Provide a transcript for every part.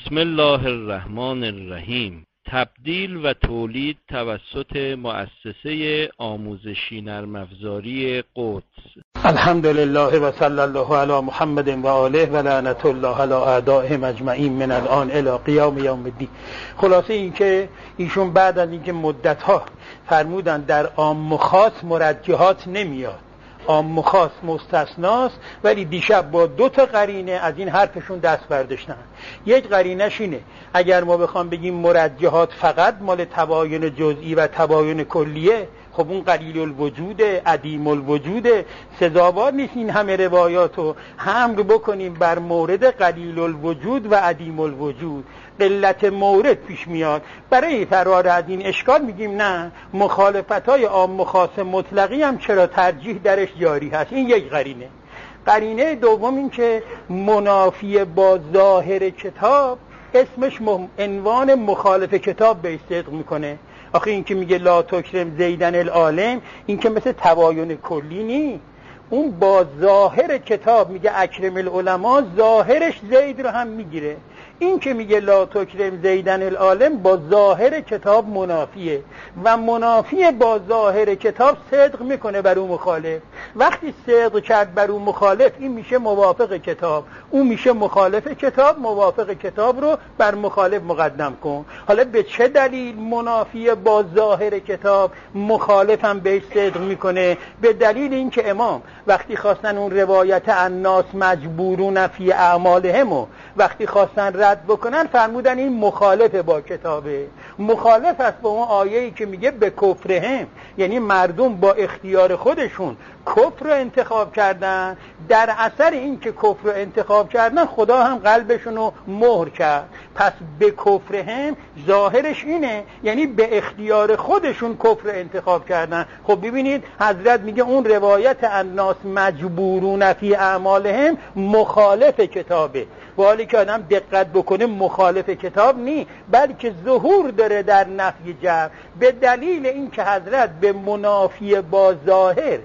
بسم الله الرحمن الرحیم. تبدیل و تولید توسط مؤسسه آموزشی نرم افزاری قدس. الحمدلله و صلی الله علی محمد و آله و لعنت الله علی اعدائهم اجمعین من الان الی قیام یوم الدین. خلاصه این که ایشون بعد از اینکه مدت‌ها فرمودن در عام و خاص مرجحات نمیاد، عام و خاص مستثناست، ولی دیشب با دو تا قرینه از این حرفشون دست برداشتن. یک قرینش اینه اگر ما بخوام بگیم مرجحات فقط مال تباین جزئی و تباین کلیه، خب اون قلیل الوجود، عدیم الوجود، سزاوار نیست این همه روایاتو حمل بکنیم بر مورد قلیل الوجود و عدیم الوجود. قلت مورد پیش میاد. برای فرار از این اشکال میگیم نه، مخالفت‌های عام و خاص مطلقی هم چرا ترجیح درش جاری هست. این یک قرینه. قرینه دوم این که منافی با ظاهر کتاب اسمش عنوان مخالف کتاب به صدق میکنه. آخه این که میگه لا تکرم زیدن العالم، این که مثل تباین کلی نی، اون با ظاهر کتاب میگه اکرم العلماء، ظاهرش زید رو هم میگیره. این که میگه لا تکرم زیدن العالم با ظاهر کتاب منافیه و منافی با ظاهر کتاب صدق میکنه بر اون مخالف. وقتی صدق کرد بر اون مخالف، این میشه موافق کتاب، اون میشه مخالف کتاب. موافق کتاب رو بر مخالف مقدم کن. حالا به چه دلیل منافی با ظاهر کتاب مخالف هم بهش صدق میکنه؟ به دلیل این که امام وقتی خواستن اون روایت الناس مجبورون فی اعمالهم و وقتی خواستن رد بکنن، فرمودن این مخالف با کتابه، مخالف است با اون آیه‌ای که میگه به کفرهم، یعنی مردم با اختیار خودشون کفر رو انتخاب کردن. در اثر این که کفر رو انتخاب کردن، خدا هم قلبشون رو مهر کرد. پس به کفرهم ظاهرش اینه، یعنی به اختیار خودشون کفر رو انتخاب کردن. خب ببینید حضرت میگه اون روایت الناس مجبورون فی اعمالهم مخالف کتابه. و حالی که آدم دقت بکنه مخالف کتاب نی، بلکه ظهور داره در نفی جبر. به دلیل این که حضرت به منافی با ظاهر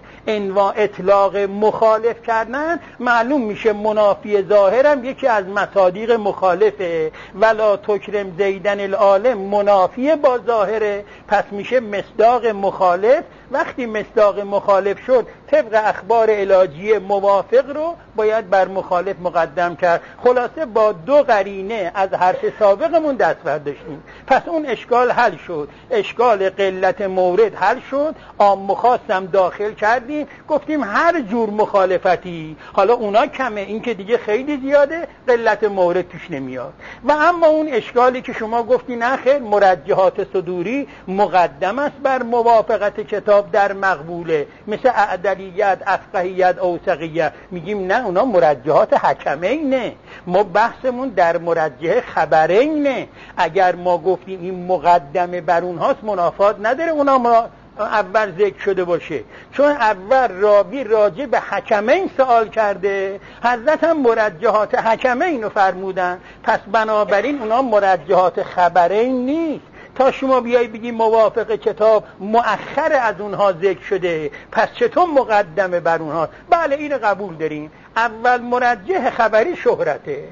اطلاق مخالف کردن، معلوم میشه منافی ظاهرم یکی از مصادیق مخالفه. ولا تکرم زیدن العالم منافی با ظاهره، پس میشه مصداق مخالف. وقتی مصداق مخالف شد، طبق اخبار الهی موافق رو باید بر مخالف مقدم کرد. خلاصه با دو قرینه از حرف سابقمون دست برداشتیم. پس اون اشکال حل شد، اشکال قلت مورد حل شد. عام و خاص هم داخل کردیم، گفتیم هر جور مخالفتی، حالا اونا کمه، این که دیگه خیلی زیاده، قلت مورد توش نمیاد. و اما اون اشکالی که شما گفتی نه خیر، مرجحات صدوری مقدم است بر موافقت کتاب در مقبوله، مثل اعدلیت، افقهیت، اوثقیت. میگیم نه، اونا مرجحات حکمینه، ما بحثمون در مرجح خبرینه. اگر ما گفتیم این مقدمه بر اونهاست، منافات نداره اونا اول ذکر شده باشه، چون اول راوی راجع به حکمین سوال کرده، حضرت هم مرجحات حکمین رو فرمودن. پس بنابراین اونا مرجحات خبرین نیست. تا شما بیایی بگی موافق کتاب مؤخر از اونها ذکر شده، پس چطور مقدمه بر اونها؟ بله اینو قبول داریم. اول مرجح خبری شهرته،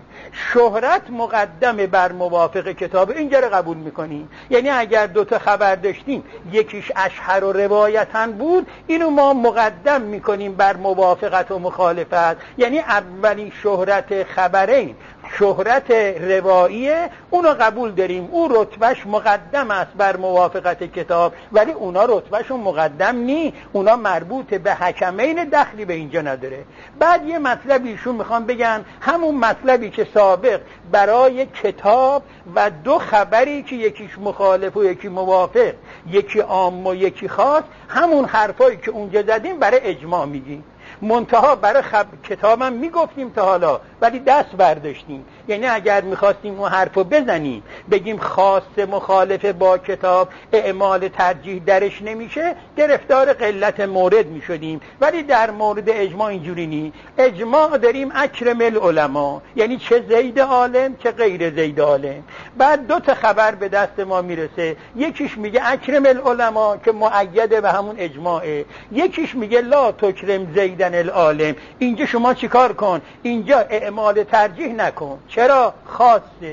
شهرت مقدمه بر موافق کتاب، اینجا رو قبول میکنیم. یعنی اگر دوتا خبر داشتیم، یکیش اشهر و روایتاً بود، اینو ما مقدم میکنیم بر موافقت و مخالفت. یعنی اولی شهرت خبرین، شهرت رواییه، اونو قبول داریم، اون رتبهش مقدم است بر موافقت کتاب، ولی اونا رتبهشون مقدم نی، اونا مربوط به حکمین، دخلی به اینجا نداره. بعد یه مطلبی ایشون میخوان بگن، همون مطلبی که سابق برای کتاب و دو خبری که یکیش مخالف و یکی موافق، یکی عام و یکی خاص، همون حرفایی که اونجا زدیم برای اجماع میگیم. منتها برای کتابم میگفتیم تا حالا، ولی دست برداشتیم. یعنی اگر میخواستیم اون حرفو بزنیم، بگیم خاص مخالف با کتاب اعمال ترجیح درش نمیشه، گرفتار قلت مورد میشدیم. ولی در مورد اجماع اینجوری نی. اجماع داریم اکرم العلماء، یعنی چه زید عالم چه غیر زید عالم. بعد دو تا خبر به دست ما میرسه، یکیش میگه اکرم العلماء که مؤیده به همون اجماعه، یکیش میگه لا تکرم زیدن العالم. اینجا شما چیکار کن؟ اینجا اعمال ترجیح نکن. چرا؟ خاصه.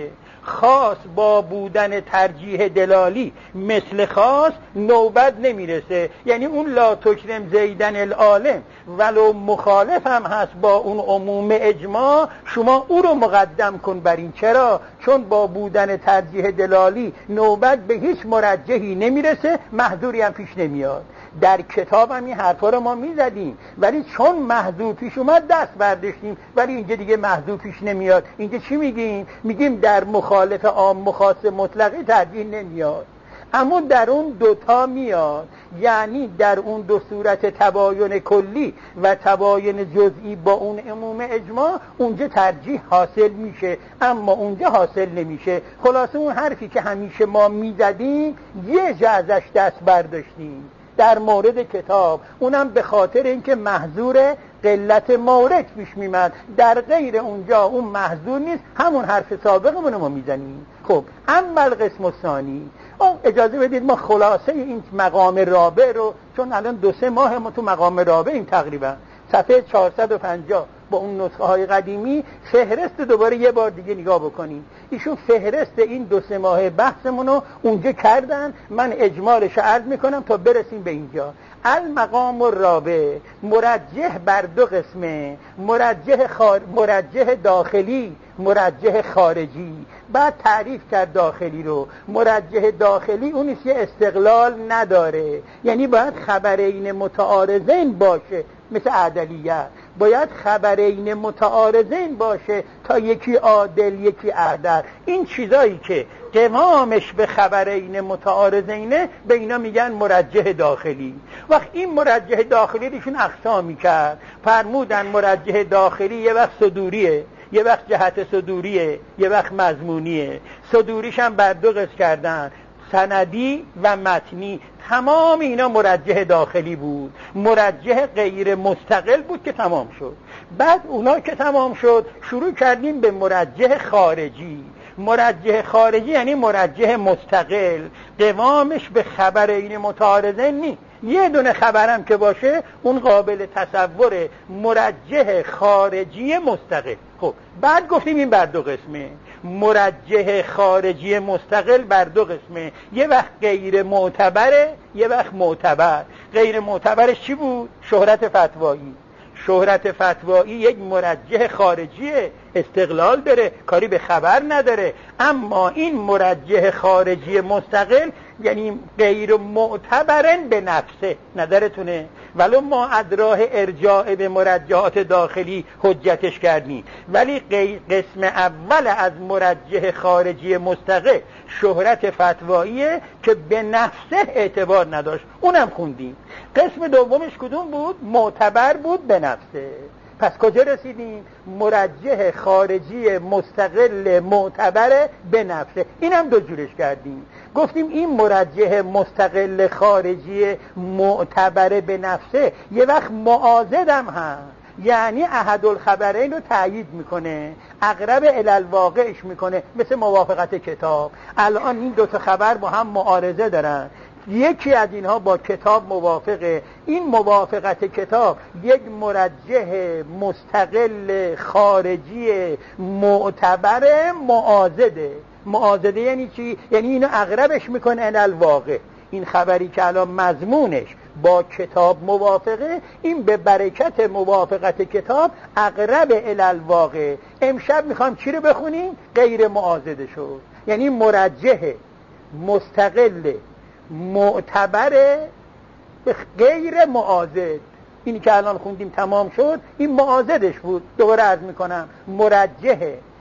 خاص با بودن ترجیح دلالی مثل خاص نوبت نمیرسه. یعنی اون لا تکرم زیدن العالم ولو مخالف هم هست با اون عموم اجماع، شما او رو مقدم کن بر این. چرا؟ چون با بودن ترجیح دلالی نوبت به هیچ مرجحی نمیرسه، محظوری هم پیش نمیاد. در کتاب هم این حرفا رو ما میزدیم، ولی چون محظور پیش اومد دست برداشتیم، ولی اینجا دیگه محظور پیش نمیاد. اینجا چی میگیم؟ میگیم در مخالف عام خاص مطلقی ترجیح نمیاد، اما در اون دوتا میاد. یعنی در اون دو صورت تباین کلی و تباین جزئی با اون عموم اجماع اونجا ترجیح حاصل میشه، اما اونجا حاصل نمیشه. خلاصه اون حرفی که همیشه ما میزدیم یه جا ازش دست برداشتیم در مورد کتاب، اونم به خاطر اینکه محظور قلت مورد پیش میمد. در غیر اونجا اون محظور نیست، همون حرف سابقمون رو ما میزنیم. خب اما القسم الثانی، اجازه بدید ما خلاصه این مقام رابع رو، چون الان 2-3 ماه ما تو مقام رابعیم تقریبا، صفحه 450 با اون نسخه های قدیمی فهرست دوباره یه بار دیگه نگاه بکنیم. ایشون فهرست این 2-3 ماه بحثمون رو اونجا کردن، من اجمالش عرض میکنم تا برسیم به اینجا. المقام الرابع مرجح بر 2 قسمه، مرجح داخلی، مرجح خارجی. بعد تعریف کرد داخلی رو. مرجح داخلی اونیست که استقلال نداره، یعنی باید خبرین متعارضین باشه، مثل عدلیت باید خبرین متعارضین باشه تا یکی عادل یکی اعدل. این چیزایی که قوامش به خبرین متعارضینه به اینا میگن مرجح داخلی. وقت این مرجح داخلی ایشون اقسامی کرد، فرمودن مرجح داخلی یه وقت صدوریه، یه وقت جهت صدوریه، یه وقت مضمونیه. صدوریش هم بر 2 قسم کردن، سندی و متنی. تمام اینا مرجح داخلی بود. مرجح غیر مستقل بود که تمام شد. بعد اونا که تمام شد شروع کردیم به مرجح خارجی. مرجح خارجی یعنی مرجح مستقل، قوامش به خبرین متعارضین نیست. یه دونه خبرم که باشه اون قابل تصوره، مرجح خارجی مستقل. خب بعد گفتیم این بر 2 قسمه، مرجح خارجی مستقل بر 2 قسمه، یه وقت غیر معتبره، یه وقت معتبر. غیر معتبرش چی بود؟ شهرت فتوایی. شهرت فتوایی یک مرجح خارجیه، استقلال داره، کاری به خبر نداره. اما این مرجح خارجی مستقل یعنی غیر معتبرن به نفسه، نظرتونه، ولو ما ادراه ارجاع به مرجحات داخلی حجتش کردیم، ولی قسم اول از مرجح خارجی مستقل شهرت فتواییه که به نفسه اعتبار نداشت، اونم خوندیم. قسم دومش کدوم بود؟ معتبر بود به نفسه. پس کجا رسیدیم؟ مرجح خارجی مستقل معتبر به نفسه. اینم 2 جورش کردیم. گفتیم این مرجح مستقل خارجی معتبر به نفسه یه وقت معاضدم هست، یعنی احد الخبرین رو تأیید میکنه، اقرب الالواقعش میکنه، مثل موافقت کتاب. الان این 2 خبر با هم معارضه دارن، یکی از اینها با کتاب موافقه، این موافقت کتاب یک مرجح مستقل خارجی معتبر معاضده. معاضده یعنی چی؟ یعنی اینو اقربش میکنه الالواقع. این خبری که الان مضمونش با کتاب موافقه، این به برکت موافقت کتاب اقرب الالواقع. امشب میخوام چی رو بخونیم؟ غیر معاضده شد، یعنی مرجح مستقل معتبر غیر معاضد. اینی که الان خوندیم تمام شد، این معاضدش بود. دوباره عرض میکنم، مرجح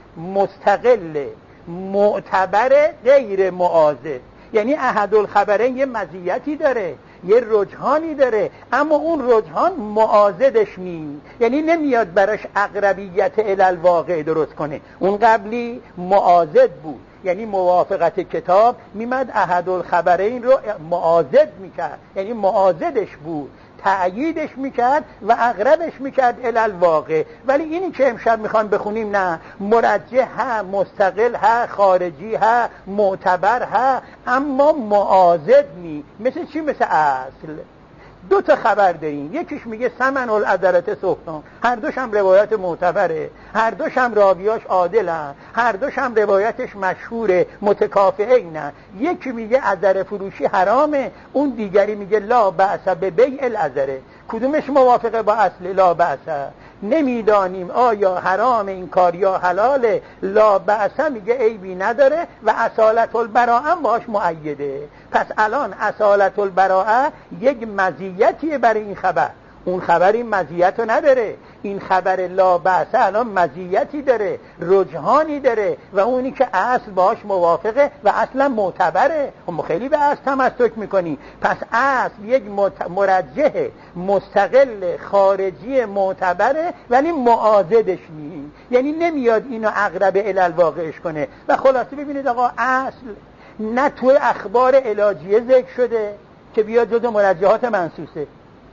مستقل معتبر غیر معاضد، یعنی احد الخبرین یه مزیتی داره، یه رجحانی داره، اما اون رجحان معاضدش نیست، یعنی نمیاد براش اقربیت الالواقع درست کنه. اون قبلی معاضد بود، یعنی موافقت کتاب میمد احد الخبرین رو معاضد میکرد، یعنی معاضدش بود، تأییدش میکرد و اقربش میکرد الالواقع. ولی اینی که امشب میخوان بخونیم نه، مرجح ها، مستقل ها، خارجی ها، معتبر ها، اما معاضد نی. مثل چی؟ مثل اصل. دو تا خبر داریم، یکیش میگه ثمن العذرة سهتان، هر دوش هم روایت معتبره، هر دوش هم راویاش عادلن، هر دوش هم روایتش مشهوره، متکافئینه. یکی میگه عذره فروشی حرامه، اون دیگری میگه لا بأس ببیع العذره. کدومش موافقه با اصل لا بأس؟ نمیدانیم آیا حرام این کار یا حلاله. لا بأس میگه عیبی نداره و اصالت البراءه باش مؤیده. پس الان اصالت البراءه یک مزیتیه برای این خبر، اون خبر این مزیت رو نداره. این خبر لا بأس الان مزیتی داره، رجحانی داره و اونی که اصل باش موافقه و اصلا معتبره. ما خیلی به اصل تمسک میکنی. پس اصل یک مرجح مستقل خارجی معتبره ولی معاضدش نیست، یعنی نمیاد اینو اقرب الی الواقعش کنه. و خلاصه ببینید آقا، اصل نه تو اخبار علاجیه ذکر شده که بیاد جزو مرجحات منصوصه،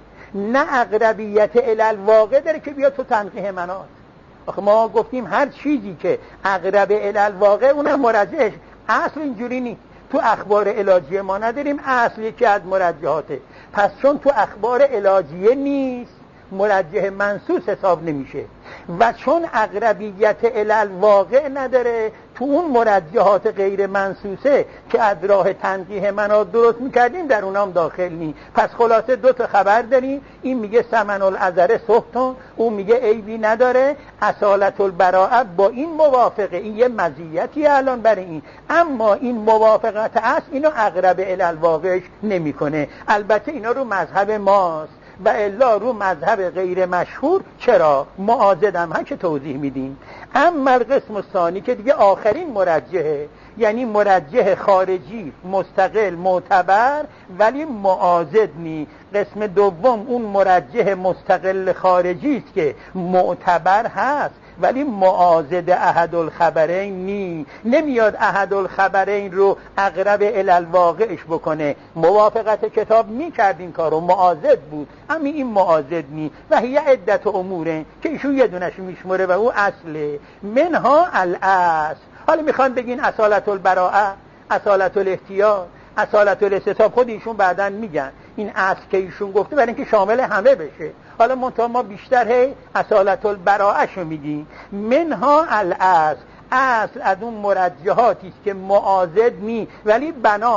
نه اقربیت الی الواقع داره که بیاد تو تنقیح مناط. آخه ما گفتیم هر چیزی که اقرب الی الواقع اونم مرجحش. اصل اینجوری نیست، تو اخبار علاجیه ما نداریم اصل یکی از مرجحاته. پس چون تو اخبار علاجیه نیست مرجح منصوص حساب نمیشه و چون اقربیت الی الواقع نداره تو اون مرجحات غیر منصوصه که از راه تنقیح مناط درست میکردیم در اونام داخل نی. پس خلاصه دو تا خبر داریم، این میگه ثمن العذره سهتون، اون میگه عیبی نداره. اصالت البراءه با این موافقه، این یه مزیتی الان برای این، اما این موافقت است اینو اقرب الی الواقعش نمیکنه. البته اینا رو مذهب ماست و الا رو مذهب غیر مشهور چرا معاضدم هم که توضیح میدیم. اما القسم الثانی که دیگه آخرین مرجحه، یعنی مرجح خارجی مستقل معتبر ولی معاضد نی. قسم دوم اون مرجح مستقل خارجی است که معتبر هست ولی معاضد احد الخبرین نی، نمیاد احد الخبرین رو اقرب الی الواقعش بکنه. موافقت کتاب میکرد این کارو، معاضد بود، اما این معاضد نی. و هی عدت اموره که ایشون یه دونش میشمره و او اصله، منها الاصل. حالا میخوان بگین اصالت البراءه، اصالت الاحتیاط، اصالت الاستثاب، خود ایشون بعداً میگن این اصل که ایشون گفته برای اینکه شامل همه بشه. حالا منتها ما بیشتر اصالت البراءه شو میگیم. منها الاصل، اصل از اون مرجحاتی است که معاضد نی ولی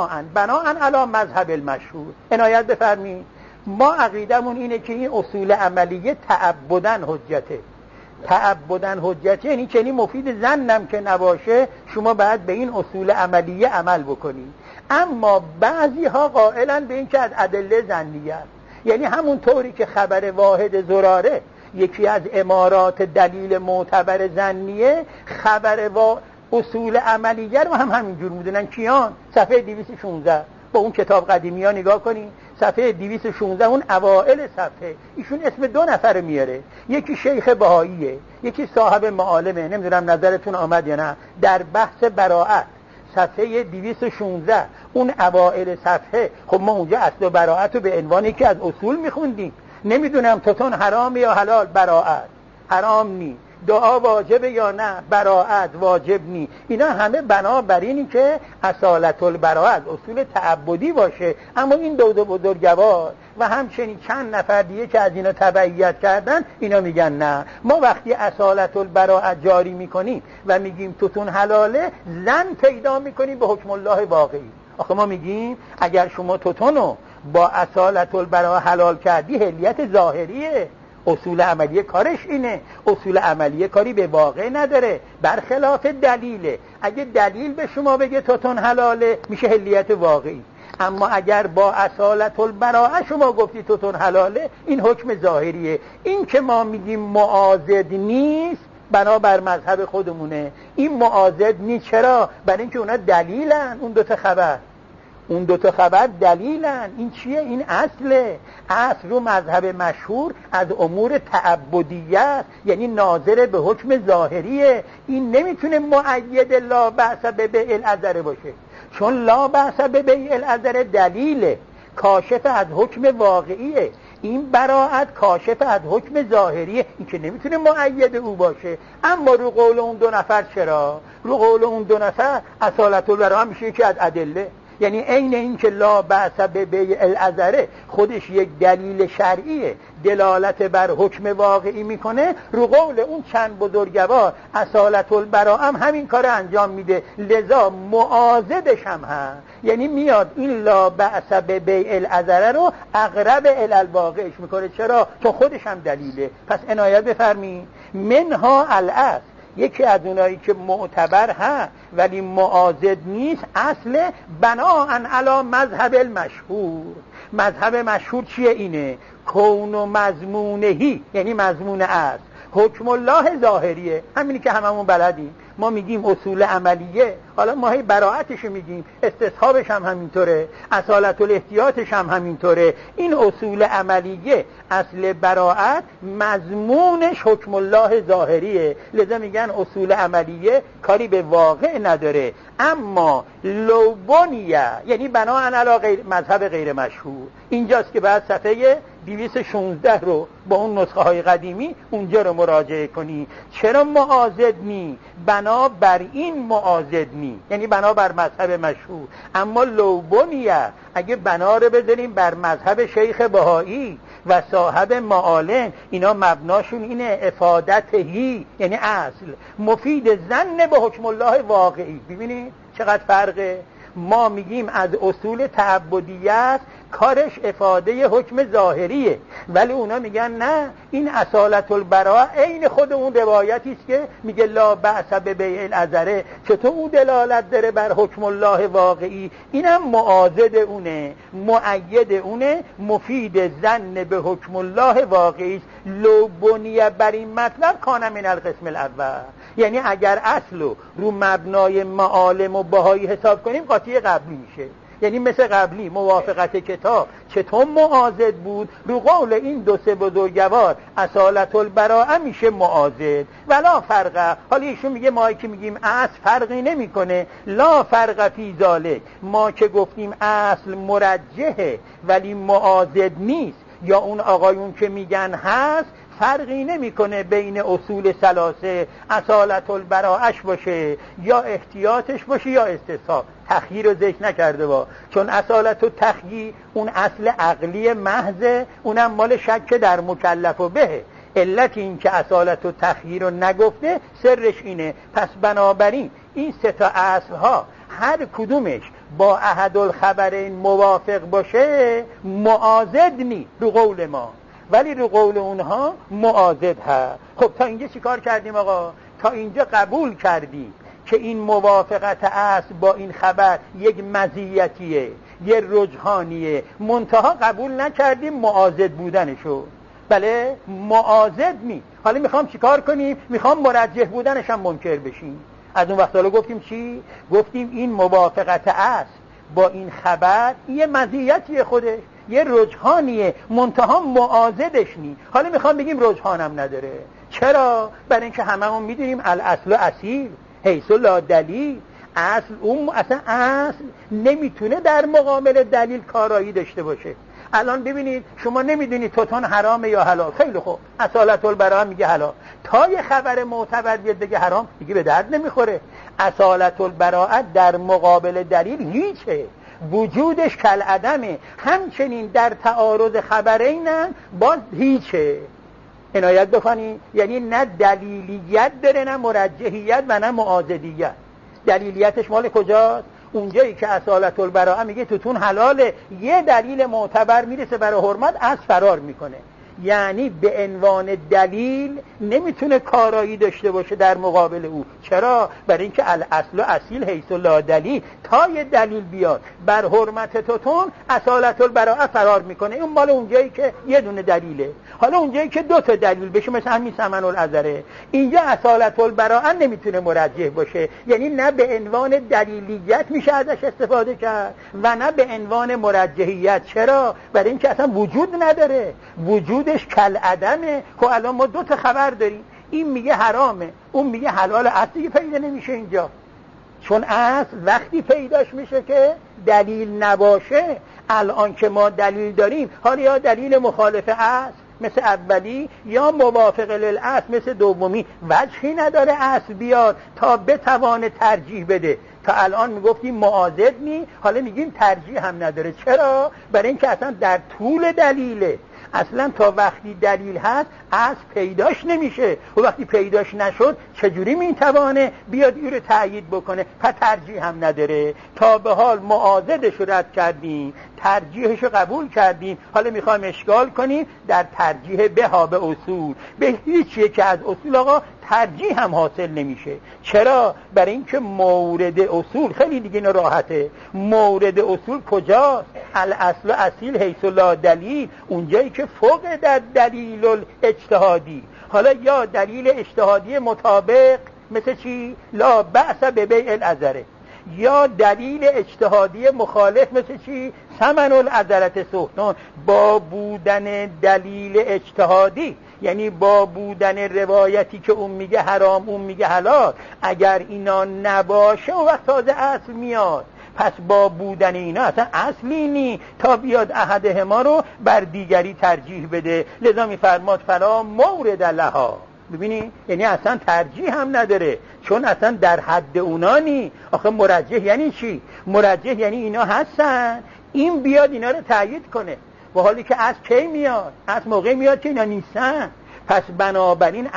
بناءً علی مذهب المشهور. عنایت بفرمایید، ما عقیدمون اینه که این اصول عملیه تعبداً حجته. تعبداً حجته یعنی چنین مفید ظنم که نباشه شما باید به این اصول عملیه عمل بکنید. اما بعضی ها قائلن به این که از ادله ظنیه است، یعنی همون طوری که خبر واحد زراره یکی از امارات دلیل معتبر ظنیه، خبر اصول عملیه رو هم همینجور میدونن. کیان؟ صفحه 216 با اون کتاب قدیمی ها نگاه کنین، صفحه 216 اون اوائل صفحه ایشون اسم دو نفر میاره، یکی شیخ بهاییه یکی صاحب معالمه. نمیدونم نظرتون آمد یا نه در بحث براءت صفحه 216 اون اوائل صفحه. خب ما اونجا اصل و براءت رو به عنوان یکی از اصول میخوندیم. نمیدونم توتون حرام یا حلال، براءت حرام نی، دعا واجبه یا نه، براءت واجب نی. اینا همه بنابراینی که اصالت البراءت اصول تعبدی باشه. اما این دو بزرگوار و همچنین چند نفر دیگه که از اینا تبعیت کردن اینا میگن نه، ما وقتی اصالت البراءت جاری میکنیم و میگیم توتون حلاله زن پیدا میکنیم به حکم الله واقعی. آخه ما میگیم اگر شما توتونو با اصالت البراءت حلال کردی حلیت ظاهریه، اصول عملیه کارش اینه. اصول عملیه کاری به واقع نداره، برخلاف دلیله. اگه دلیل به شما بگه توتون حلاله میشه حلیت واقعی، اما اگر با اصالت البراءه شما گفتی توتون حلاله این حکم ظاهریه. این که ما میگیم معاضد نیست بنابر مذهب خودمونه، این معاضد نیست. چرا؟ برای اینکه اونا دلیلن، اون دو تا خبر دلیلن. این چیه؟ این اصله. اصل رو مذهب مشهور از امور تعبدیه است، یعنی ناظر به حکم ظاهریه. این نمیتونه مؤید لا بأس ببیع العذره باشه، چون لا بأس ببیع العذره دلیله، کاشف از حکم واقعیه. این براءت کاشف از حکم ظاهریه، این که نمیتونه مؤید او باشه. اما رو قول اون دو نفر چرا؟ رو قول اون دو نفر اصالت البراءه میشه که از ادله، یعنی عین این که لا بأس ببیع العذره خودش یک دلیل شرعیه، دلالت بر حکم واقعی میکنه، رو قول اون چند بزرگوار اصالت البراءه هم همین کار انجام میده، لذا معاضدش هم هست. یعنی میاد این لا بأس ببیع العذره رو اقرب الی الواقعش میکنه. چرا؟ چون خودش هم دلیله. پس عنایت بفرمایید. منها الاصل، یکی از اونایی که معتبر هست ولی معاضد نیست، اصل بناءً علی مذهب المشهور. مذهب مشهور چیه؟ اینه کون و مضمونهی، یعنی مضمون اصل حکم الله ظاهریه، همینی که هممون بلدیم. ما میگیم اصول عملیه، حالا ما هی براءتشو میگیم، استصحابش هم همینطوره، اصالت الاحتیاطش هم همینطوره. این اصول عملیه، اصل براءت مضمونش حکم الله ظاهریه، لذا میگن اصول عملیه، کاری به واقع نداره. اما لو بنیه، یعنی بنا علی مذهب غیر مشهور، اینجاست که بعد صفحه 216 رو با اون نسخه های قدیمی اونجا رو مراجعه کنی. چرا معاضد نی؟ بنا بر این معاضد نی، یعنی بنا بر مذهب مشهور. اما لو بنیه، اگه بنا رو بذاریم بر مذهب شیخ بهایی و صاحب معالم، اینا مبناشون اینه افادتهی، یعنی اصل مفید ظن به حکم الله واقعی. ببینید چقدر فرقه. ما میگیم از اصول تعبدیت کارش افاده حکم ظاهریه، ولی اونا میگن نه، این اصالت البراءه عین خود اون روایتی است که میگه لا بأس ببیع العذره، چطور اون دلالت داره بر حکم الله واقعی؟ اینم معاضد اونه، مؤید اونه، مفید ظن به حکم الله واقعی است. لو بنیه بر این مطلب کان من القسم الاول، یعنی اگر اصل رو مبنای معالم و بهایی حساب کنیم قاطی قبلی میشه. یعنی مثل قبلی موافقت کتاب چطور معاضد بود، رو قول این دو سه بزرگوار اصالت البراءه میشه معاضد. ولا فرقه، حالا ایشون میگه ما که میگیم اصل فرقی نمیکنه، لا فرق فی ذالک، ما که گفتیم اصل مرجحه ولی معاضد نیست، یا اون آقایون که میگن هست، فرقی نمیکنه بین اصول ثلاثه، اصالت البراءهش باشه یا احتیاطش باشه یا استصحاب. تخییر رو ذکر نکرده با، چون اصالت و تخییر اون اصل عقلی محضه، اونم مال شک در مکلف و بهه. علت این که اصالت و تخییر رو نگفته سرش اینه. پس بنابراین این سه تا اصل ها هر کدومش با احد الخبرین موافق باشه معاضد نی رو قول ما، ولی رو قول اونها معاضد هست. خب تا اینجا چی کار کردیم آقا؟ تا اینجا قبول کردیم که این موافقت اصل با این خبر یک مزیتیه، یک رجحانیه، منتها قبول نکردیم معاضد بودنشو. بله معاضد نی. حالا میخوام چی کار کنیم؟ میخوام مرجح بودنش هم منکر بشیم. از اون وقت حالا گفتیم چی؟ گفتیم این موافقت اصل با این خبر یه مزیتیه، خودش یه رجحانیه، منتها معاضدش نی. حالا میخوام بگیم رجحانم نداره. چرا؟ برای اینکه هممون میدونیم الاصل اصیل حیث لا دلیل، اصل اون اصلا اصل نمیتونه در مقابل دلیل کارایی داشته باشه. الان ببینید شما نمیدونید توتون حرامه یا حلال، خیلی خوب اصالت البراءه میگه حلال، تا یه خبر معتبر بیاد بگه حرام دیگه به درد نمیخوره. اصالت البراءه در مقابل دلیل هیچه، وجودش کالعدمه. همچنین در تعارض خبرینن باز هیچه. عنایت بکنید، یعنی نه دلیلیت داره، نه مرجحیت و نه معاضدیت. دلیلیتش مال کجاست؟ اونجایی که اصالت البراءه میگه توتون حلاله، یه دلیل معتبر میرسه برای حرمت از فرار میکنه، یعنی به عنوان دلیل نمیتونه کارایی داشته باشه در مقابل او. چرا؟ برای اینکه الاصل اصیل حیث لا دلیل، تا یه دلیل بیاد بر حرمت توتون اصالت البراءه فرار میکنه. اون مال اونجایی که یه دونه دلیله. حالا اونجایی که دو تا دلیل بشه، مثل همین ثمن العذره، اینجا اصالت البراءه نمیتونه مرجح باشه، یعنی نه به عنوان دلیلیت میشه ازش استفاده کرد و نه به عنوان مرجحیت. چرا؟ برای اینکه اصلا وجود نداره، وجودش کالعدمه. خب الان ما دو تا خبر داریم، این میگه حرامه، اون میگه حلاله، اصلی پیدا نمیشه اینجا، چون اصل وقتی پیداش میشه که دلیل نباشه. الان که ما دلیل داریم، حالا یا دلیل مخالف اصل مثل اولی یا موافق للاصل مثل دومی، وجهی نداره اصل بیاد تا بتوانه ترجیح بده. تا الان میگفتیم معاضد نی، حالا میگیم ترجیح هم نداره. چرا؟ برای اینکه اصلا در طول دلیله، اصلا تا وقتی دلیل هست اصل پیداش نمیشه و وقتی پیداش نشد چجوری میتوانه بیاد این رو تأیید بکنه؟ پس ترجیح هم نداره. تا به حال معاضدش رو رد کردیم، ترجیحش رو قبول کردیم، حالا میخوایم اشکال کنیم در ترجیح بها به اصول. به هیچ یک از اصول آقا ترجیح هم حاصل نمیشه. چرا؟ برای اینکه مورد اصول خیلی دیگه اینو راحته. مورد اصول کجاست؟ الاصل اصیل حیث لا دلیل، اونجایی که فوق در دلیل اجتهادی. حالا یا دلیل اجتهادی مطابق مثل چی؟ لا بأس ببیع العذره، یا دلیل اجتهادی مخالف مثل چی؟ ثمن العذرة سهتان. با بودن دلیل اجتهادی، یعنی با بودن روایتی که اون میگه حرام اون میگه حلال، اگر اینا نباشه اون وقت تازه اصل میاد. پس با بودن اینا اصلا اصلی نی تا بیاد احدهما رو بر دیگری ترجیح بده. لذا میفرماد فلا مورد لها. ببینی؟ یعنی اصلا ترجیح هم نداره، چون اصلا در حد اونا نی. آخه مرجح یعنی چی؟ مرجح یعنی اینا هستن، این بیاد اینا رو تأیید کنه، و حالی که از کی میاد؟ از موقع میاد که اینا نیستن. پس بنابراین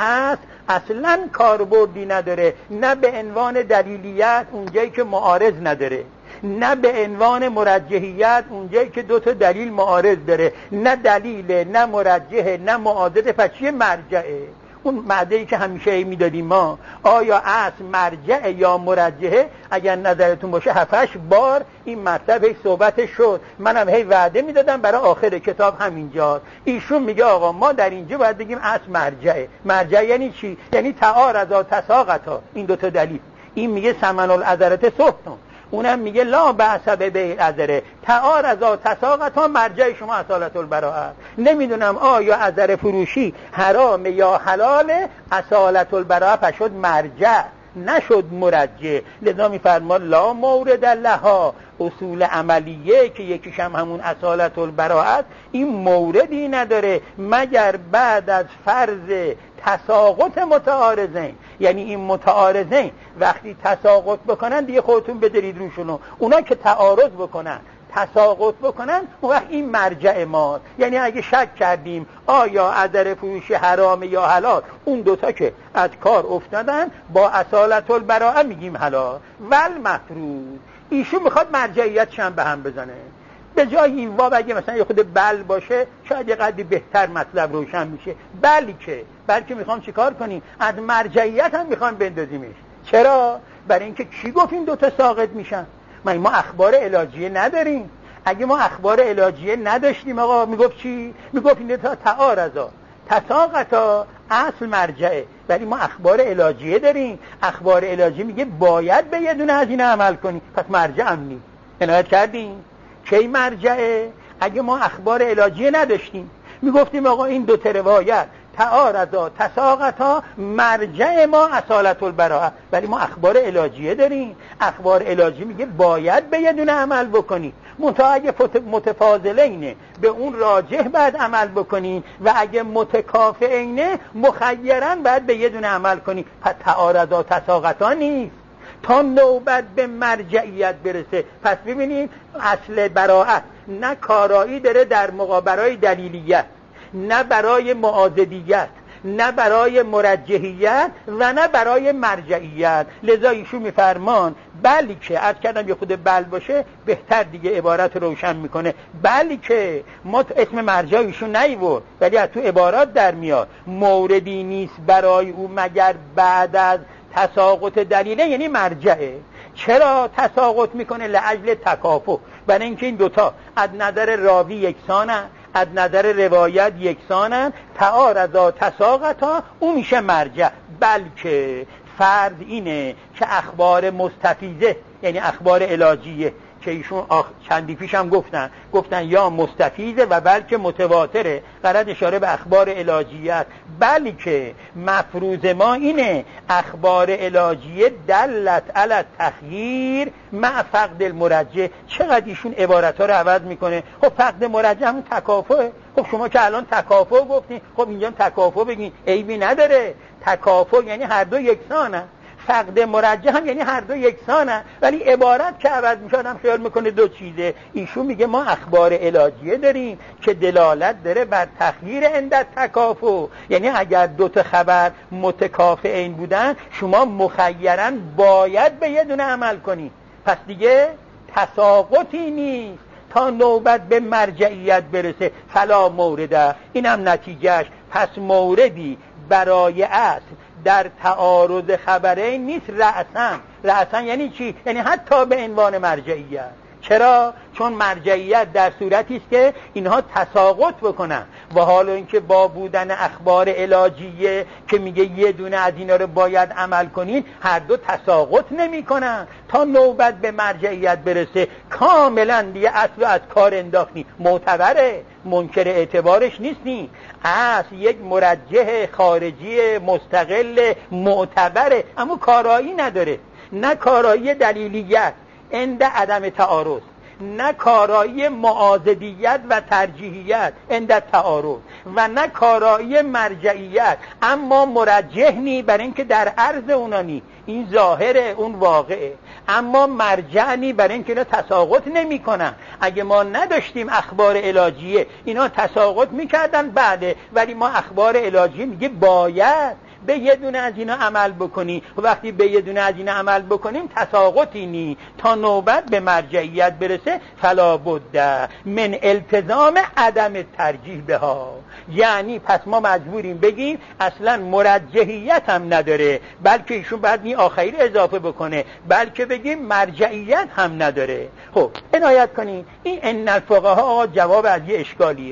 اصلا کاربردی نداره، نه به عنوان دلیلیت اونجایی که معارض نداره، نه به عنوان مرجحیت اونجایی که دو تا دلیل معارض داره، نه دلیل، نه مرجحه، نه معاضده. پس چیه؟ مرجعه. اون ماده‌ای که همیشه میدادیم ما، آیا اصل مرجع یا مرجحه؟ اگر نظرتون باشه 7-8 بار این مطلب هی صحبت شد، منم هی وعده میدادم برای آخر کتاب همینجاست. ایشون میگه آقا ما در اینجا باید بگیم اصل مرجعه. مرجع یعنی چی؟ یعنی تعارضا تساقطا، این دو تا دلیل. این میگه ثمن العذرة سهتان، اونم میگه لا بأس ببیع العذره، تعارضا تساقطا، مرجع شما اصالت البراءه. نمیدونم آیا عذره فروشی حرام یا حلاله، اصالت البراءه پس شد مرجع نشد مرجع. لذا میفرماد لا مورد لها، اصول عملیه که یکیش هم همون اصالت البراءه، این موردی نداره مگر بعد از فرض تساقط متعارضین. یعنی این متعارضین وقتی تساقط بکنن دیگه خودتون بدرید روشونو، اونا که تعارض بکنن تساقط بکنن اون وقت این مرجع ماست. یعنی اگه شک کردیم آیا عذر فروشی حرام یا حلال، اون دوتا که از کار افتادن با اصالت البراءه میگیم حلال. ول مفروض، ایشون میخواد مرجعیتش هم به هم بزنه. به جای این واب اگه مثلا یه خود بل باشه شاید یه قدری بهتر مطلب روشن میشه. بلکه میخوام چیکار کنیم؟ از مرجعیت هم میخوام بندازیمش. چرا؟ برای اینکه کی گفت این دوتا ساقط میشن؟ ما اخبار علاجیه نداریم. اگه ما اخبار علاجیه نداشتیم آقا میگفت چی؟ میگفت این دوتا تعارضا تساقطا اصل مرجعه. ولی ما اخبار علاجیه داریم. اخبار علاجیه میگه باید به یه دونه از این عمل کنی، پس مرجع هم نیست. عنایت کردیم؟ کی مرجعه؟ اگه ما اخبار علاجیه نداشتیم میگفتیم آقا این دو تا روایت تعارضا تساقطا، مرجع ما اصالت البراءه. ولی ما اخبار علاجیه داریم. اخبار علاجی میگه باید به یه دونه عمل بکنی، منتها اگه متفاضلینه به اون راجح باید عمل بکنی و اگه متکافئینه مخیراً باید به یه دونه عمل کنی. پس تعارضا تساقطا نیست تا نوبت به مرجعیت برسه. پس ببینید اصل براءت نه کارایی داره در مقابلای دلیلیت، نه برای معاضدیت، نه برای مرجحیت و نه برای مرجعیت. لذا ایشون میفرمان بلکه، عرض کردم یه خود بل باشه بهتر دیگه عبارت روشن میکنه، بلکه ما اسم مرجع ایشون نیورد ولی از تو عبارات در میاد موردی نیست برای او مگر بعد از تساقط دلیله، یعنی مرجعه. چرا تساقط میکنه؟ لعجل تکافؤ، برای اینکه این دوتا از نظر راوی یکسانن، از نظر روایت یکسانن، تعارضا تساقطا، اون میشه مرجع. بلکه فرض اینه که اخبار مستفیضه یعنی اخبار علاجیه که ایشون چندی پیش هم گفتن یا مستفیضه و بلکه متواتره، غرض اشاره به اخبار علاجیت. بلکه مفروض ما اینه اخبار علاجیه دلت علی تخییر مع فقد المرجح. چقدر ایشون عبارت ها رو عوض میکنه. خب فقد مرجح همون تکافؤه. خب شما که الان تکافؤ گفتین، خب اینجا تکافؤ بگین، عیبی نداره. تکافؤ یعنی هر دو یکسانن. فقد مرجح هم یعنی هر دو یکسانن، ولی عبارت که عوض میشه آدم خیال میکنه دو چیزه. ایشون میگه ما اخبار الهیه داریم که دلالت داره بر تخییر عند تکافؤ، یعنی اگر دو تا خبر متکافئین بودن شما مخیراً باید به یه دونه عمل کنی، پس دیگه تساقطی نیست تا نوبت به مرجعیت برسه. فلا مورد، اینم نتیجهش. پس موردی برای اصل در تعارض خبرین نیست رأساً یعنی چی؟ یعنی حتی به عنوان مرجعیت. چرا؟ چون مرجعیت در صورتی است که اینها تساقط بکنن و حالا اینکه با بودن اخبار الهیه که میگه یه دونه از اینا رو باید عمل کنین، هر دو تساقط نمیکنن تا نوبت به مرجعیت برسه. کاملا دیگه اصل از کار انداختین، معتبره، منکر اعتبارش نیستین. اصل یک مرجح خارجی مستقل معتبره، اما کارایی نداره، نه کارایی دلیلیت عند عدم تعارض، نه کارایی معاضدیت و ترجیحیت عند تعارض، و نه کارایی مرجعیت. اما مرجح نی برای اینکه در عرض اونا نی، این ظاهره اون واقعه، اما مرجع نی برای اینکه اینا تساقط نمی کنن. اگه ما نداشتیم اخبار الهیه اینا تساقط میکردن بعده، ولی ما اخبار الهیه میگه باید به یه دونه از اینا عمل بکنی، و وقتی به یه دونه از اینا عمل بکنیم تساقطی نی تا نوبت به مرجعیت برسه. فلا بد من التزام عدم ترجیح بها، یعنی پس ما مجبوریم بگیم اصلا مرجحیت هم نداره، بلکه ایشون بعد نی آخری اضافه بکنه، بلکه بگیم مرجعیت هم نداره. خب عنایت کنین، این ان الفقهاء جواب از یه اشکالیه.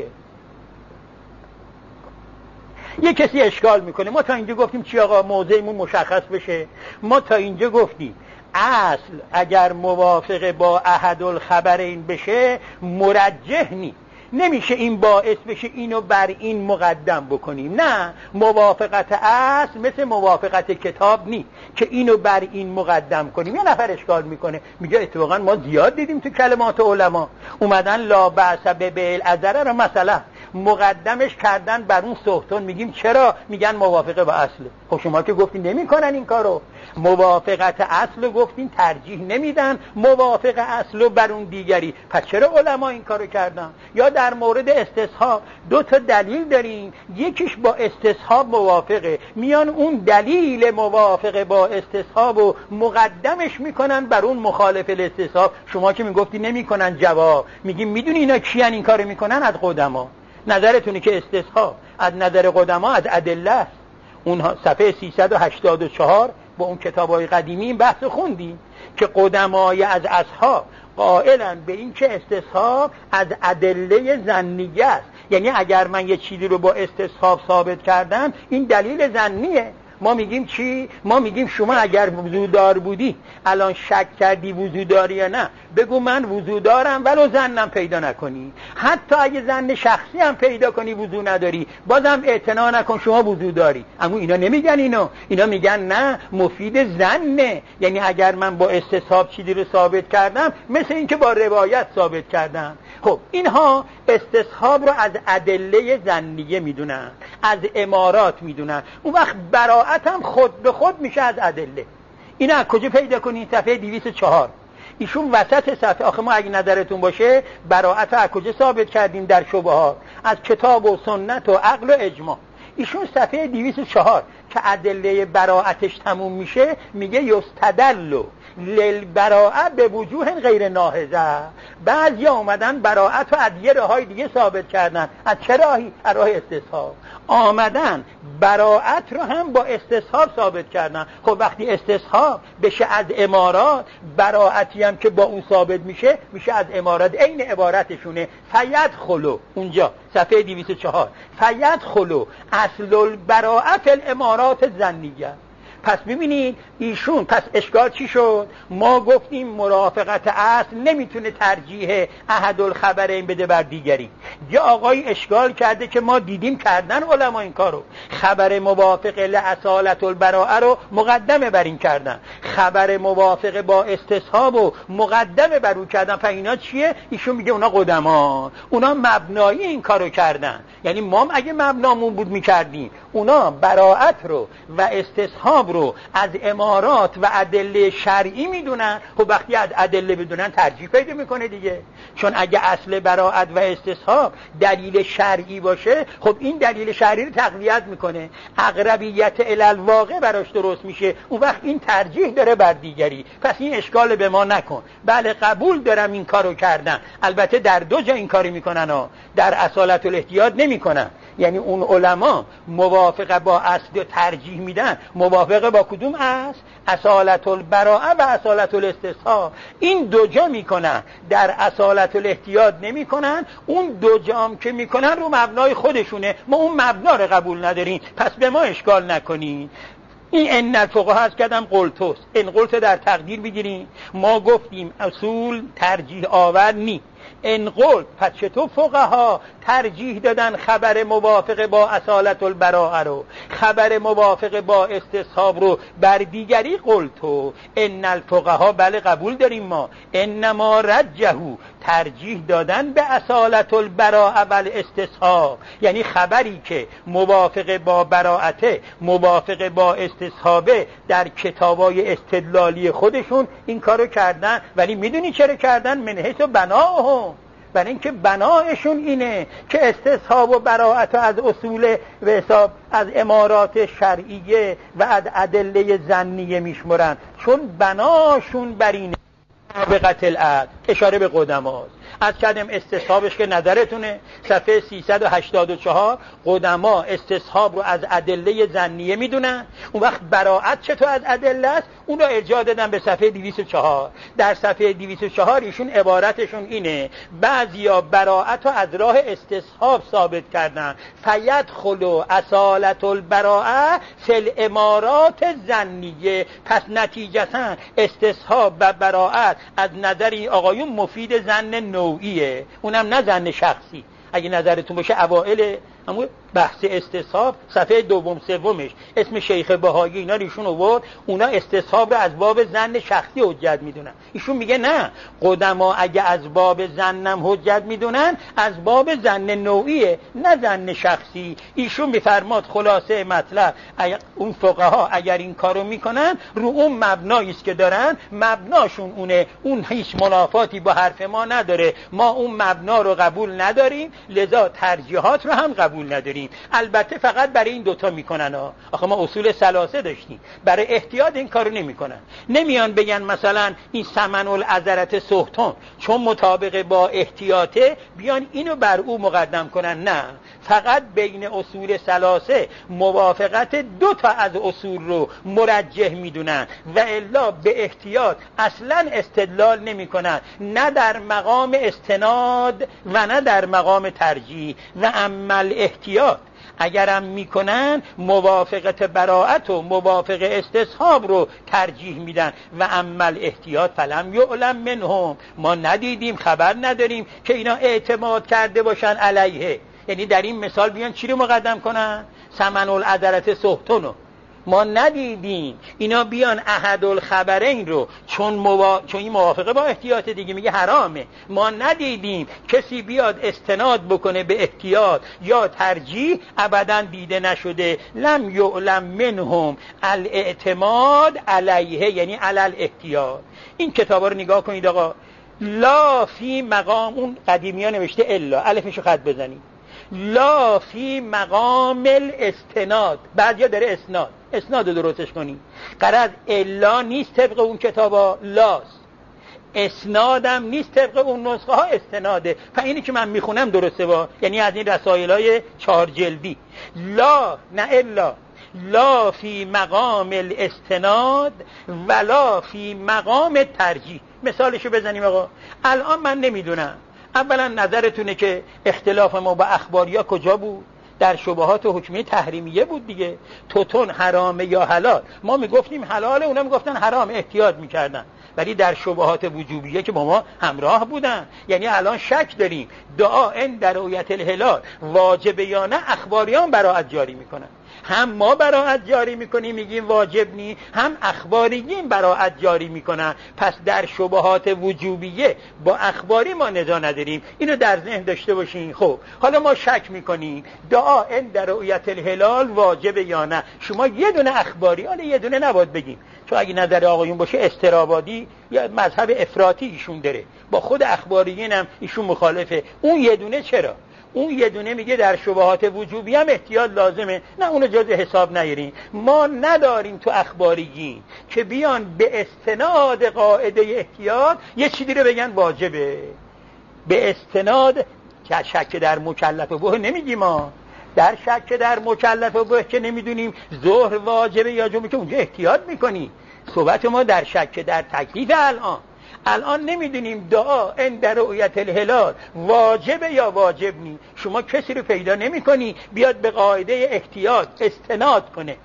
یه کسی اشکال میکنه، ما تا اینجا گفتیم چی آقا؟ موضعمون مشخص بشه. ما تا اینجا گفتیم اصل اگر موافق با احد الخبرین بشه مرجح نی، نمیشه این باعث بشه اینو بر این مقدم بکنیم. نه، موافقت اصل مثل موافقت کتاب نی که اینو بر این مقدم کنیم. یه نفر اشکال میکنه، میگه اتفاقا ما زیاد دیدیم تو کلمات علما اومدن لا بأس بالعذر رو مثلا مقدمش کردن بر اون سهتون. میگیم چرا؟ میگن موافقه با اصله. خب شما که گفتین نمیکنن این کارو، موافقت اصل گفتین ترجیح نمیدن موافق اصل بر اون دیگری، پس چرا علما این کارو کردن؟ یا در مورد استصحاب دو تا دلیل داریم، یکیش با استصحاب موافقه، میان اون دلیل موافقه با استصحاب و مقدمش میکنن بر اون مخالف الاستصحاب. شما که میگفتی نمیکنن، جواب میگیم میدونی اینا کیان این کارو میکنن؟ از قدما. نظرتونه که استصحاب از نظر قدما از ادله است. اونها صفحه 384 با اون کتابای قدیمی این بحث خوندیم که قدمای از اصحاب قائلن به این که استصحاب از ادله ظنیه است، یعنی اگر من یه چیزی رو با استصحاب ثابت کردم این دلیل ظنیه. ما میگیم چی؟ ما میگیم شما اگر وضودار بودی الان شک کردی وضوداری یا نه، بگو من وضودارم ولو ظنم پیدا نکنی. حتی اگه ظن شخصی هم پیدا کنی وضو نداری، بازم اعتنا نکن شما وضوداری. اما اینا نمیگن اینا میگن نه، مفید ظنه، یعنی اگر من با استصحاب چیزی رو ثابت کردم مثل این که با روایت ثابت کردم. خب اینها استصحاب رو از ادله ظنیه میدونن، از امارات میدونن. اون وقت براءت هم خود به خود میشه از ادله. اینا از کجا پیدا کنین؟ صفحه 204 ایشون وسط صفحه. آخه ما اگه نظرتون باشه براءت از کجا ثابت کردیم در شبهات؟ از کتاب و سنت و عقل و اجماع. ایشون صفحه 204 که ادله براءتش تموم میشه میگه یستدل للبراءه به وجوه غیر ناهضه. بعضیا اومدن براءت رو از یه راههای دیگه ثابت کردن. از چه راهی؟ از راه استصحاب. آمدن براءت رو هم با استصحاب ثابت کردن. خب وقتی استصحاب بشه از امارات، براءتی هم که با اون ثابت میشه از امارات. عین عبارتشونه فیدخلوا، اونجا صفحه 204 فیدخلوا اصل البراءه فی الامارات ظنیه. پس ببینید ایشون، پس اشکال چی شد؟ ما گفتیم مرافقت اصل نمیتونه ترجیح احد الخبرین بده بر دیگری. یه آقای اشکال کرده که ما دیدیم کردن علما این کارو، خبر موافق لاصالت البراءه رو مقدمه بر این کردن، خبر موافق با استصحاب و مقدمه بر اون کردن. فاینا چیه؟ ایشون میگه اونا قدما، اونا مبنایی این کارو کردن. یعنی ما اگه مبنامون بود میکردیم، اونا براءت رو و استصحاب رو رو از امارات و ادله شرعی میدونن، خب وقتی از ادله بدونن ترجیح پیدا میکنه دیگه. چون اگه اصل براءت و استصحاب دلیل شرعی باشه، خب این دلیل شرعی رو تقویت میکنه، اقربیت الالواقع براش درست میشه، اون وقت این ترجیح داره بر دیگری. پس این اشکال به ما نکن. بله قبول دارم این کارو کردن، البته در دو جا این کاری میکنن ها. در اصالت الاحتیاط نمیکنن، یعنی اون علما موافقه با اصل ترجیح میدن، موافقه با کدوم اصل؟ اصالت البراءه و اصالت الاستصحاب. این دو جا میکنن، در اصالت الاحتیاط نمیکنن. اون دو جام که میکنن رو مبنای خودشونه، ما اون مبنا رو قبول نداریم، پس به ما اشکال نکنین. این ان الفقهاء هست کردم قلتوس، این قلت در تقدیر بگیریم. ما گفتیم اصول ترجیح آور نی، ان قلت پس چطور فقها ترجیح دادن خبر موافق با اصالت البراءه رو، خبر موافق با استصحاب رو بر دیگری؟ قلتو ان الفقهاء، بله قبول داریم ما، انما رجحوا ترجیح دادن به اصالت البراءه و الاستصحاب، یعنی خبری که موافق با براءته موافق با استصحابه در کتابای استدلالی خودشون این کارو کردن. ولی میدونی چرا کردن؟ من حیث بناهم، برای اینکه بنایشون اینه که استصحاب و براءت از اصول به حساب از امارات شرعیه و از ادله ظنیه میشمرن، چون بناشون بر اینه مطابقت العقل. اشاره به قدماست. از کردم استصحابش که نظرتونه صفحه 384 قدما استصحاب رو از ادله ظنیه میدونن. اون وقت براءت چطور از ادله است؟ اون رو ارجاع دادن به صفحه 204. در صفحه 204 ایشون عبارتشون اینه: بعضیا براءت رو از راه استصحاب ثابت کردن، فیدخل اصالت البراءه فی الامارات ظنیه. پس نتیجتا استصحاب و براءت از نظر آقایون مفید ظن نوعیه، اونم نه ظن شخصی. اگه نظرتون باشه اوائل همون بحث استصحاب صفحه دوم سومش اسم شیخ بهایی اینا ایشون آورد، اونا استصحاب رو از باب ظن شخصی حجت میدونن. ایشون میگه نه، قدما اگه از باب ظنم حجت میدونن از باب ظن نوعیه نه ظن شخصی. ایشون میفرماد خلاصه مطلب اون فقها اگر این کارو میکنن رو اون مبنایی است که دارن، مبناشون اونه، اون هیچ منافاتی با حرف ما نداره، ما اون مبنا رو قبول نداریم، لذا ترجیحات رو هم قبول نداریم. البته فقط برای این دوتا میکنن ها. آخه ما اصول ثلاثه داشتیم، برای احتیاط این کارو نمیکنن. نمیان بگن مثلا این ثمن العذرت سهتون چون مطابق با احتیاطه بیان اینو بر او مقدم کنن، نه، فقط بین اصول ثلاثه موافقت دو تا از اصول رو مرجح میدونن و الا به احتیاط اصلا استدلال نمیکنن، نه در مقام استناد و نه در مقام ترجیح. و عمل احتیاط اگرم میکنن موافقت براءت و موافق استصحاب رو ترجیح میدن. و عمل احتیاط فلم یعلم منهم، ما ندیدیم، خبر نداریم که اینا اعتماد کرده باشن علیه. یعنی در این مثال بیان چی رو مقدم کنن؟ ثمن العذرت سهتونو ما ندیدیم اینا بیان احد الخبرین رو چون این موافقه با احتیاط دیگه میگه حرامه، ما ندیدیم کسی بیاد استناد بکنه به احتیاط یا ترجیح، ابدا دیده نشده. لم یعلم منهم الاعتماد علیه، یعنی علل احتیاط. این کتابا رو نگاه کنید آقا. لا فی مقام، اون قدیمی ها نوشته الا، الفشو خط بزنید، لا فی مقام الاستناد، بعدیا داره اسناد رو درستش کنی. غرض الا نیست طبق اون کتابا، لاست. اسنادم نیست طبق اون نسخه ها، استناده. اینی که من میخونم درسته با، یعنی از این رسائل‌های 4 جلدی. لا نه الا، لا فی مقام الاستناد ولا فی مقام ترجیح. مثالشو بزنیم آقا. الان من نمیدونم، اولا نظرتونه که اختلاف ما با اخباریا کجا بود؟ در شبهات حکمی تحریمیه بود دیگه. توتون حرامه یا حلال، ما میگفتیم حلاله، اونا میگفتن حرام، احتیاط میکردن. ولی در شبهات وجوبیه که با ما همراه بودن، یعنی الان شک داریم دعا ان در رؤیت الهلال واجب یا نه، اخباریان براءت جاری میکنن. هم ما براءت جاری میکنیم میگیم واجب نی، هم اخباریین براءت جاری میکنن. پس در شبهات وجوبیه با اخباری ما نزاع نداریم. اینو در ذهن داشته باشین. خب حالا ما شک میکنیم دعا عند رؤیت الهلال واجب یا نه. شما یه دونه اخباری، حالا یه دونه نباید بگیم، چون اگه نظر آقایون باشه استرابادی یا مذهب افراطی ایشون داره، با خود اخباریین هم ایشون مخالفه. اون یه دونه چرا؟ اون یه دونه میگه در شبهات وجوبی هم احتیاط لازمه، نه اونو جز حساب نگیرین. ما نداریم تو اخباریین که بیان به استناد قاعده احتیاط یه چیزی رو بگن واجبه. به استناد شک در مکلف و به نمیگیم ما، در شک در مکلف و به که نمیدونیم ظهر واجبه یا جمعه که اونجا احتیاط میکنی. صحبت ما در شک در تکلیف الان نمیدونیم دعا عند رؤیت الهلال واجبه یا واجب نی. شما کسی رو پیدا نمی کنی بیاد به قاعده احتیاط استناد کنه.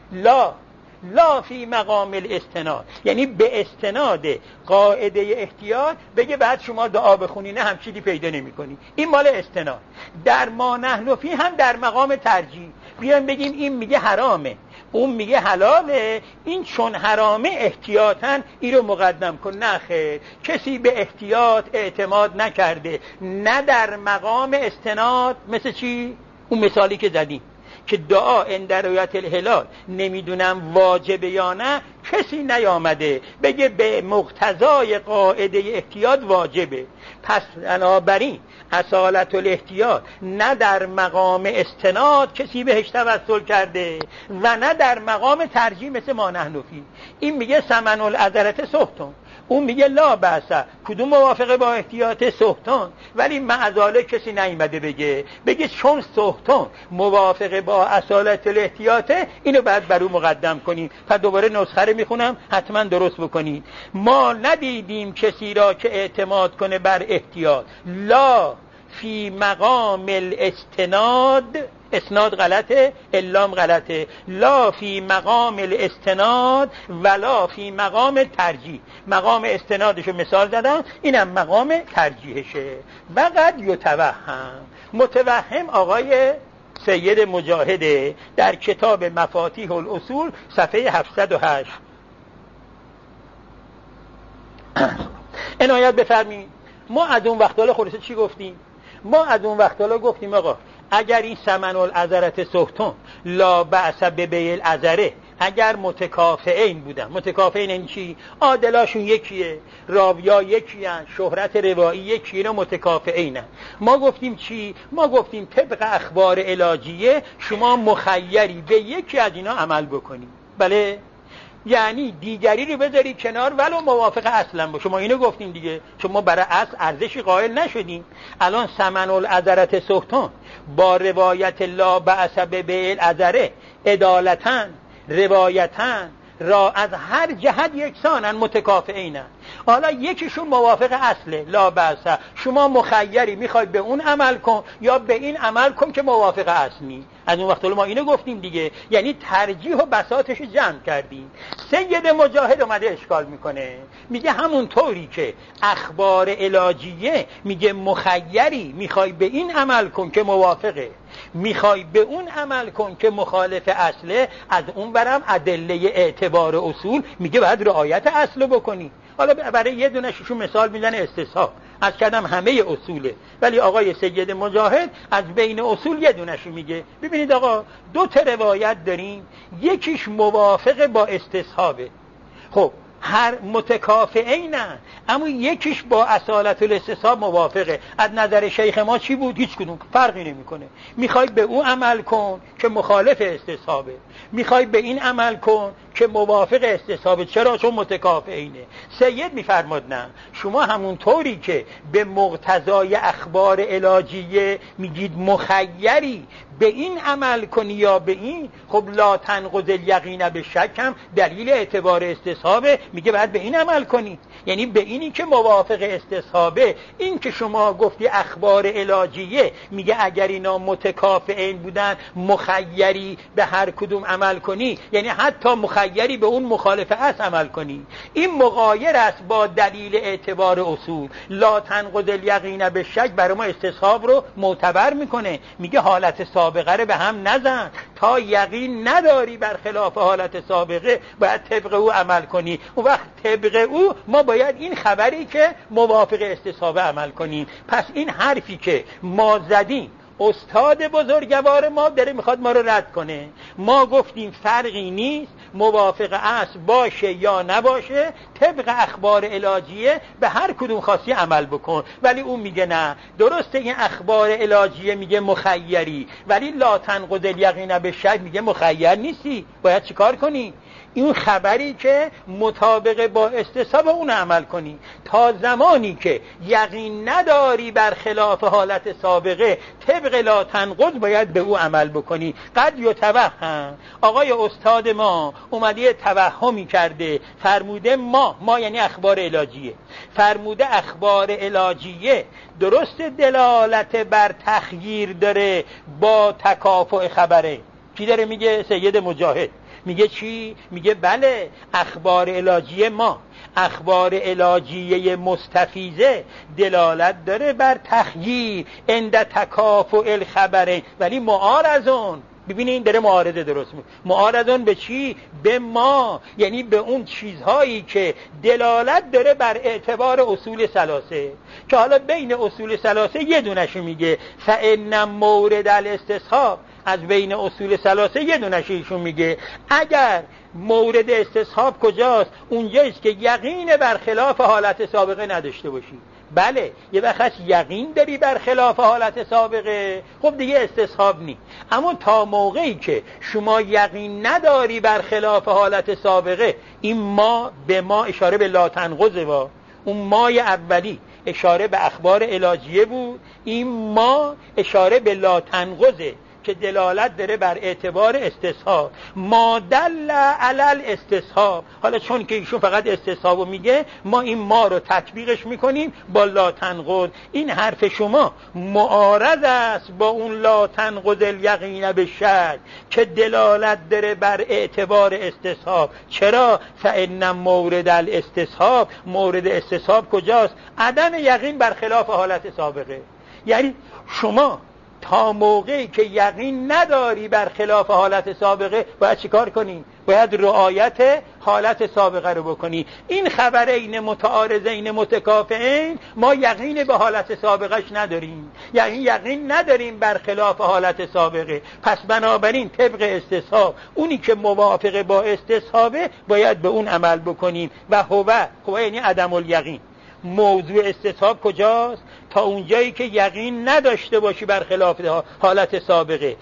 لا فی مقام الاستناد، یعنی به استناد قاعده احتیاط بگه بعد شما دعا بخونی، نه همچیزی پیدا نمی کنی. این مال استناد. در ما نحن فی هم در مقام ترجیح بیان بگیم این میگه حرامه اون میگه حلاله، این چون حرامه احتیاطاً این رو مقدم کن. نه خیر، کسی به احتیاط اعتماد نکرده، نه در مقام استناد. مثل چی؟ اون مثالی که زدیم که دعا عند رؤیت الهلال نمیدونم واجبه یا نه، کسی نیامده بگه به مقتضای قاعده احتیاط واجبه. پس بنابراین اصالت الاحتیاط نه در مقام استناد کسی بهش توسل کرده و نه در مقام ترجیح مثل ما نحن فی. این میگه ثمن العذرة سهتون، اون میگه لا بأس. کدوم موافقه با احتیاط؟ سهتون. ولی معذاله کسی نیامده بگه چون سهتون موافقه با اصالت الاحتیاطه اینو بعد برو مقدم کنیم. پس دوباره نسخه رو میخونم حتما درست بکنید. ما ندیدیم کسی را که اعتماد کنه بر احتیاط. لا فی مقام الاستناد، اسناد غلطه، اللام غلطه. لا فی مقام الاستناد ولا فی مقام ترجیح. مقام استنادشو مثال زدم، اینم مقام ترجیحشه. وقد یتوهم، متوهم آقای سید مجاهده در کتاب مفاتیح الاصول صفحه 708. عنایت بفرمایید. ما از اون وقت حالا خلاصه چی گفتیم؟ ما از اون وقت حالا گفتیم آقا اگر این ثمن العذرة سهتون لا بأس ببیع العذره، اگر متکافئین بودن، متکافئین این چی؟ عادلاشون یکیه، راویا یکیان، شهرت روایی یکیه، اینا متکافئینن. ما گفتیم چی؟ ما گفتیم طبق اخبار علاجیه شما مخیری به یکی از اینا عمل بکنی. بله، یعنی دیگری رو بذاری کنار ولو موافق اصلا باشه. ما اینو گفتیم دیگه، چون ما برای اصل ارزشی قائل نشدیم. الان ثمن العذرة سهتون با روایت لا بأس ببیع العذره عدالتاً روایتاً را از هر جهت یکسانن، متکافئینن. حالا یکیشون موافق اصله لا بأس، شما مخیری میخوای به اون عمل کن یا به این عمل کن که موافق اصلی. از اون وقت ما اینو گفتیم دیگه، یعنی ترجیح و بساطش جمع کردیم. سید مجاهد اومده اشکال میکنه، میگه همون طوری که اخبار علاجیه میگه مخیری میخوای به این عمل کن که موافقه، میخوای به اون عمل کن که مخالف اصله، از اون برم ادله اعتبار اصول میگه باید رعایت اصل بکنی. حالا برای یه دونشون مثال میزنه استصحاب، از کردم همه اصوله، ولی آقای سید مجاهد از بین اصول یه دونشو میگه. ببینید آقا دو تا روایت داریم، یکیش موافق با استصحابه، خب هر متکافئینن، اما یکیش با اصالت الاستصحاب موافقه. از نظر شیخ ما چی بود؟ هیچ کدوم فرقی نمیکنه. میخوای به اون عمل کن که مخالف استصحابه، میخوای به این عمل کن که موافق استصحابه. چرا؟ چون متکافئینه. سید میفرماد نه، شما همون طوری که به مقتضای اخبار علاجیه میگید مخیری به این عمل کنی یا به این، خب لا تنقض الیقین به شک هم دلیل اعتبار استصحابه، میگه باید به این عمل کنی. یعنی به اینی که موافق استصحابه. این که شما گفتی اخبار علاجیه میگه اگر اینا متکافئین بودن مخیری به هر کدوم عمل کنی، یعنی حتی مخیری به اون مخالف اصل عمل کنی. این مغایر است با دلیل اعتبار اصول. لا تنقض الیقین به شک برای ما استصحاب رو معتبر میکنه، میگه حالت سابقه رو به هم نزن، تا یقین نداری برخلاف حالت سابقه باید طبق او عمل کنی. اون وقت طبق او ما باید این خبری که موافق استصحاب عمل کنیم. پس این حرفی که ما زدیم استاد بزرگوار ما داره میخواد ما رو رد کنه. ما گفتیم فرقی نیست موافق اصل باشه یا نباشه، طبق اخبار الهیه به هر کدوم خاصی عمل بکن. ولی اون میگه نه، درسته این اخبار الهیه میگه مخیری، ولی لا تنقض الیقین بالشک میگه مخیر نیستی، باید چیکار کنی؟ این خبری که مطابق با استصحاب اون عمل کنی. تا زمانی که یقین نداری برخلاف حالت سابقه طبق لا تنقض باید به او عمل بکنی. قد یتوهم، آقای استاد ما اومده توهمی کرده، فرموده ما یعنی اخبار الهیه، فرموده اخبار الهیه درست دلالت بر تخییر داره با تکافؤ خبره. کی داره میگه؟ سید مجاهد. میگه چی؟ میگه بله اخبار الهیه ما، اخبار الهیه مستفیضه دلالت داره بر تخییر عند تکافؤ الخبره، ولی معارضون، ببینین داره معارضه درست میکنه. معارضون به چی؟ به ما، یعنی به اون چیزهایی که دلالت داره بر اعتبار اصول ثلاثه، که حالا بین اصول ثلاثه یه دونشو میگه فإن مورد الاستصحاب، از بین اصول ثلاثه یه دونش ایشون میگه اگر مورد استصحاب کجاست؟ اونجاییست که یقین برخلاف حالت سابقه نداشته باشی. بله یه وقت یقین داری برخلاف حالت سابقه، خب دیگه استصحاب نی. اما تا موقعی که شما یقین نداری برخلاف حالت سابقه، این ما به ما اشاره به لا تنقضه، با اون مای اولی اشاره به اخبار الهیه بود، این ما اشاره به لا تنقضه که دلالت داره بر اعتبار استصحاب. ما دل علی الاستصحاب، حالا چون که ایشون فقط استصحابو میگه، ما این ما رو تطبیقش میکنیم با لا تنقض. این حرف شما معارض است با اون لا تنقض الیقین بالشک که دلالت داره بر اعتبار استصحاب. چرا؟ فإن مورد الاستصحاب، مورد استصحاب کجاست؟ عدم یقین برخلاف حالت سابقه. یعنی شما تا موقعی که یقین نداری برخلاف حالت سابقه باید چیکار کنی؟ باید رعایت حالت سابقه رو بکنی. این خبرین متعارضین متکافئین ما یقین به حالت سابقش نداریم، یعنی یقین نداریم برخلاف حالت سابقه. پس بنابراین طبق استصحاب اونی که موافق با استصحابه باید به اون عمل بکنیم. و هو یعنی عدم الیقین. موضوع استصحاب کجاست؟ تا اونجایی که یقین نداشته باشی برخلاف حالت سابقه.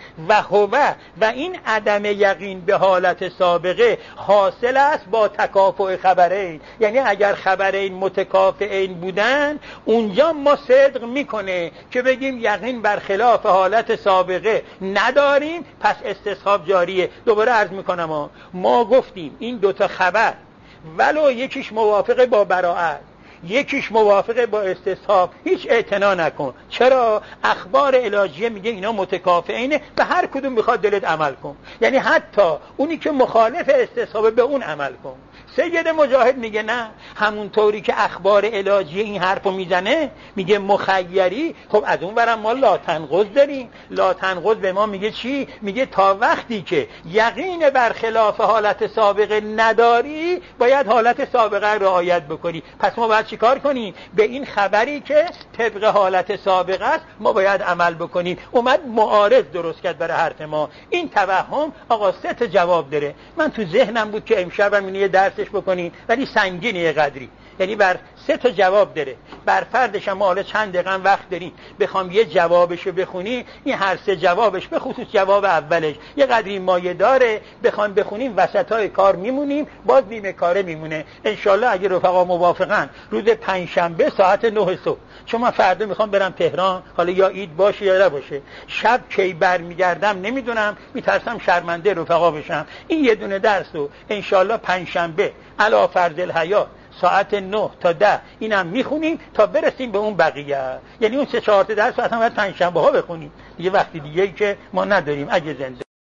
و این عدم یقین به حالت سابقه حاصل است با تکافؤ خبرین، یعنی اگر خبرین متکافئین بودن اونجا ما صدق میکنه که بگیم یقین برخلاف حالت سابقه نداریم، پس استصحاب جاریه. دوباره عرض میکنم ما گفتیم این دوتا خبر ولو یکیش موافق با براءت یکیش موافقه با استصحاب هیچ اعتنا نکن. چرا؟ اخبار الهیه میگه اینا متکافئینه، به هر کدوم میخواد دلت عمل کن، یعنی حتی اونی که مخالف استصحاب به اون عمل کن. سید مجاهد میگه نه، همونطوری که اخبار الهیه این حرفو میزنه میگه مخیری، خب از اون برم ما لا تنقض داریم. لا تنقض به ما میگه چی؟ میگه تا وقتی که یقین برخلاف حالت سابقه نداری باید حالت سابقه رعایت بکنی. پس ما باید چیکار کنیم؟ به این خبری که طبق حالت سابقه است ما باید عمل بکنیم. اومد معارض درست کرد برای حرف ما. این توهم آقا 3 جواب داره. من تو ذهنم بود که امشبم اینو یه درسش بکنیم، ولی سنگینه یه قدری، یعنی بر 3 جواب داره. بر فردش هم حالا چند دقیقه وقت داریم بخوام یه جوابشو بخونی، این هر 3 جوابش به خصوص جواب اولش یه قدری مایه داره، بخوام بخونیم وسطای کار میمونیم، باز نیمه کاره میمونه. انشالله اگه رفقا موافقن روز پنجشنبه ساعت 9 صبح، چون من فردا میخوام برم تهران، حالا یا عید باشه یا نباشه، شب کی برمیگردم نمیدونم، میترسم شرمنده رفقا بشم. این یه دونه درس رو انشالله پنجشنبه علی فرض الحیات ساعت 9 تا 10 اینم میخونیم تا برسیم به اون بقیه. یعنی اون 3-4 درس رو حتما باید پنجشنبه ها بخونیم، یه وقتی دیگه ای که ما نداریم اگه زنده